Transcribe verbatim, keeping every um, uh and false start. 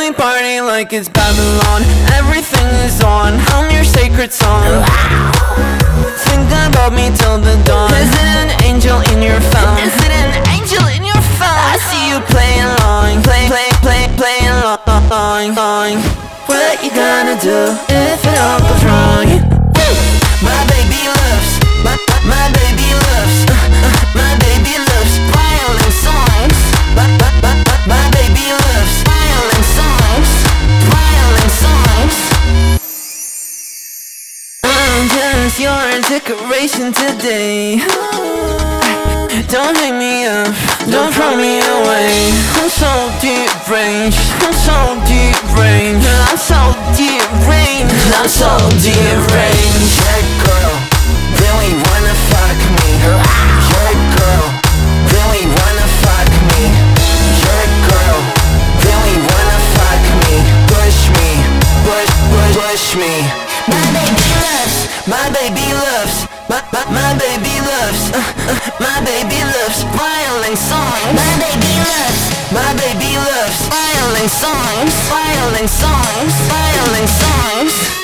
We party like it's Babylon. Everything is on, I'm your sacred song. Think about me till the dawn. Is it an angel in your phone? Is it an angel in your phone? I see you playing along, play, play, play, playing along. What you gonna do if it all goes wrong? My baby loves, my, my baby loves, uh, uh, my baby loves violent songs. My, my, my, my baby loves violent songs, violent songs. I'm just your decoration today. Don't hang me up, don't throw me away. I'm so deranged, I'm so deranged, I'm so deranged, I'm so deranged. Yeah, girl, really wanna fuck me. Yeah, girl, really wanna fuck me. Yeah, girl, really wanna fuck me. Push me, push, push, push me. My baby loves, my baby loves, my, my, my baby loves, uh, uh, my baby loves violent songs. My baby loves, my baby loves violent songs, violent songs, violent songs.